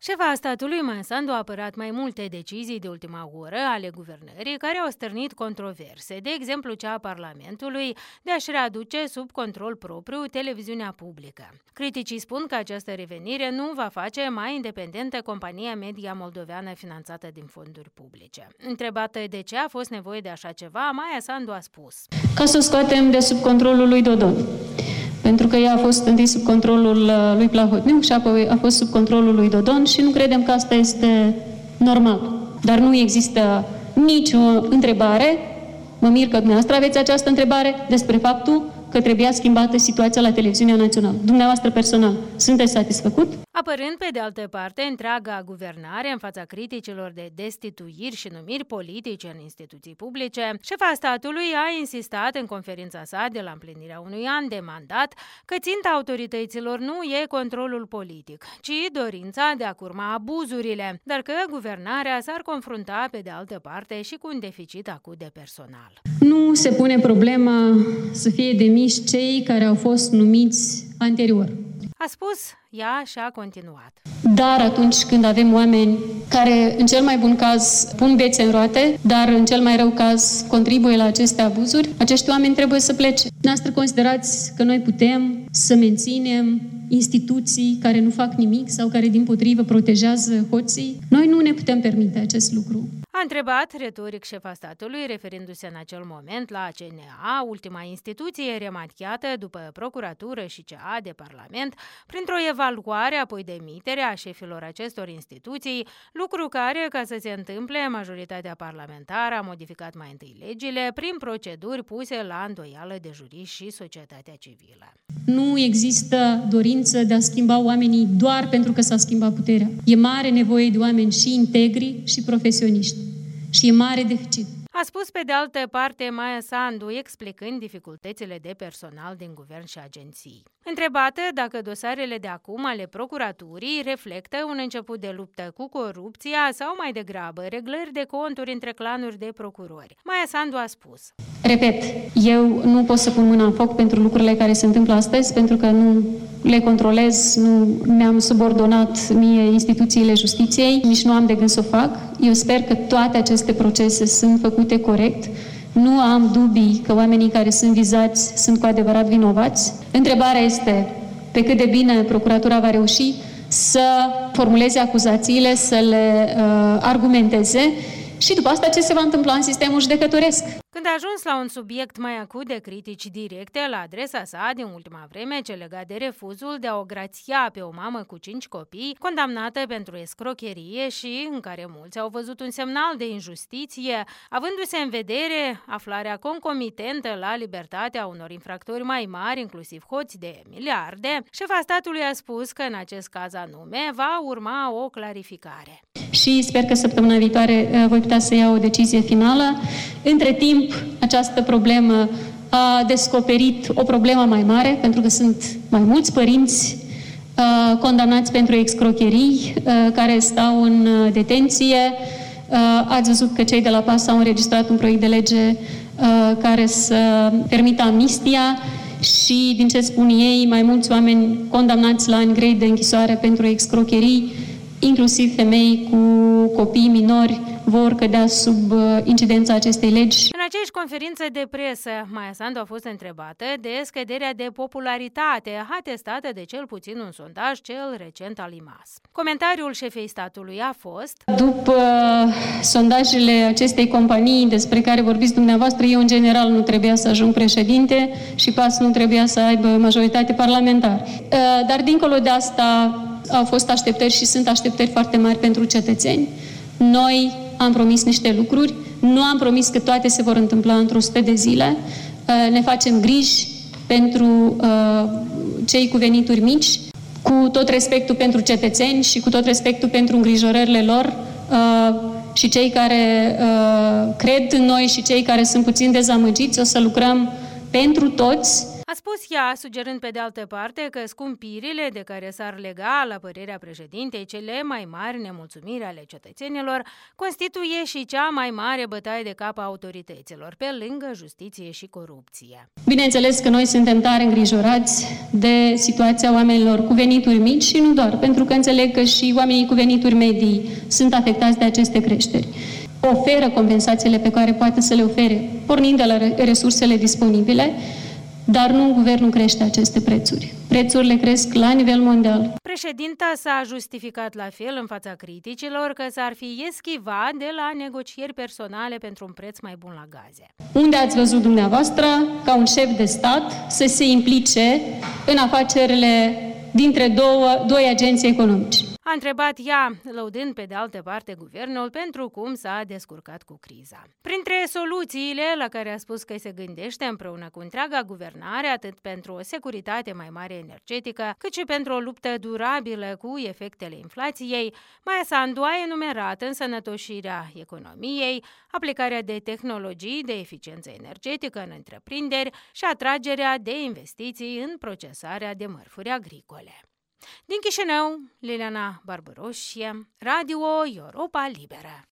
Șefa statului, Maia Sandu, a apărat mai multe decizii de ultima oră ale guvernării care au stârnit controverse, de exemplu cea a Parlamentului de a-și readuce sub control propriu televiziunea publică. Criticii spun că această revenire nu va face mai independentă compania media moldoveană finanțată din fonduri publice. Întrebată de ce a fost nevoie de așa ceva, Maia Sandu a spus: ca să o scoatem de sub controlul lui Dodon. Pentru că ea a fost întâi sub controlul lui Plahotniuc și apoi a fost sub controlul lui Dodon și nu credem că asta este normal. Dar nu există nicio întrebare, mă mir că dumneavoastră aveți această întrebare, despre faptul că trebuia schimbată situația la televiziunea națională. Dumneavoastră personal, sunteți satisfăcut? Apărând pe de altă parte întreaga guvernare în fața criticilor de destituiri și numiri politice în instituții publice, șefa statului a insistat în conferința sa de la împlinirea unui an de mandat că ținta autorităților nu e controlul politic, ci dorința de a curma abuzurile, dar că guvernarea s-ar confrunta pe de altă parte și cu un deficit acut de personal. Nu se pune problema să fie demiși cei care au fost numiți anterior. A spus ea și a continuat. Dar atunci când avem oameni care, în cel mai bun caz, pun bețe în roate, dar în cel mai rău caz contribuie la aceste abuzuri, acești oameni trebuie să plece. Noastră considerați că noi putem să menținem instituții care nu fac nimic sau care, dimpotrivă, protejează hoții? Noi nu ne putem permite acest lucru. A întrebat retoric șefa statului, referindu-se în acel moment la CNA, ultima instituție remarchiată după procuratură și cea de Parlament, printr-o evaluare, apoi demiterea șefilor acestor instituții, lucru care, ca să se întâmple, majoritatea parlamentară a modificat mai întâi legile prin proceduri puse la îndoială de juriști și societatea civilă. Nu există dorință de a schimba oamenii doar pentru că s-a schimbat puterea. E mare nevoie de oameni și integri și profesioniști. Și e mare deficit. A spus pe de altă parte Maia Sandu, explicând dificultățile de personal din guvern și agenții. Întrebată dacă dosarele de acum ale procuraturii reflectă un început de luptă cu corupția sau mai degrabă reglări de conturi între clanuri de procurori, Maia Sandu a spus: repet, eu nu pot să pun mâna în foc pentru lucrurile care se întâmplă astăzi, pentru că nu le controlez, nu mi-am subordonat mie instituțiile justiției, nici nu am de gând să o fac. Eu sper că toate aceste procese sunt făcute corect. Nu am dubii că oamenii care sunt vizați sunt cu adevărat vinovați. Întrebarea este pe cât de bine procuratura va reuși să formuleze acuzațiile, să le argumenteze și după asta ce se va întâmpla în sistemul judecătoresc. Când a ajuns la un subiect mai acut de critici directe la adresa sa din ultima vreme, ce lega de refuzul de a o grația pe o mamă cu 5 copii, condamnată pentru escrocherie și în care mulți au văzut un semnal de injustiție, avându-se în vedere aflarea concomitentă la libertatea unor infractori mai mari, inclusiv hoți de miliarde, șefa statului a spus că în acest caz anume va urma o clarificare. Și sper că săptămâna viitoare voi putea să iau o decizie finală. Între timp, această problemă a descoperit o problemă mai mare, pentru că sunt mai mulți părinți condamnați pentru escrocherii care stau în detenție. Ați văzut că cei de la PAS au înregistrat un proiect de lege care să permită amnistia și, din ce spun ei, mai mulți oameni condamnați la ani grei de închisoare pentru escrocherii, inclusiv femei cu copii minori, vor cădea sub incidența acestei legi. În aceeași conferință de presă, Maia Sandu a fost întrebată de scăderea de popularitate atestată de cel puțin un sondaj, cel recent al IMAS. Comentariul șefei statului a fost: după sondajele acestei companii despre care vorbiți dumneavoastră, eu în general nu trebuia să ajung președinte și PAS nu trebuia să aibă majoritate parlamentară. Dar dincolo de asta au fost așteptări și sunt așteptări foarte mari pentru cetățeni. Noi am promis niște lucruri, nu am promis că toate se vor întâmpla într-o 100 de zile. Ne facem griji pentru cei cu venituri mici, cu tot respectul pentru cetățeni și cu tot respectul pentru îngrijorările lor și cei care cred în noi și cei care sunt puțin dezamăgiți. O să lucrăm pentru toți A spus ea, sugerând pe de altă parte că scumpirile de care s-ar lega, la părerea președintei, cele mai mari nemulțumiri ale cetățenilor, constituie și cea mai mare bătaie de cap a autorităților, pe lângă justiție și corupție. Bineînțeles că noi suntem tare îngrijorați de situația oamenilor cu venituri mici și nu doar, pentru că înțeleg că și oamenii cu venituri medii sunt afectați de aceste creșteri. Oferă compensațiile pe care poate să le ofere, pornind de la resursele disponibile, dar nu guvernul crește aceste prețuri. Prețurile cresc la nivel mondial. Președinta s-a justificat la fel în fața criticilor că s-ar fi eschivat de la negocieri personale pentru un preț mai bun la gaze. Unde ați văzut dumneavoastră ca un șef de stat să se implice în afacerile dintre doi agenți economici? A întrebat ea, lăudând pe de altă parte guvernul pentru cum s-a descurcat cu criza. Printre soluțiile la care a spus că se gândește împreună cu întreaga guvernare, atât pentru o securitate mai mare energetică, cât și pentru o luptă durabilă cu efectele inflației, Maia Sandu a enumerat însănătoșirea economiei, aplicarea de tehnologii de eficiență energetică în întreprinderi și atragerea de investiții în procesarea de mărfuri agricole. Din Chișinău, Liliana Barbaroșie, Radio Europa Liberă.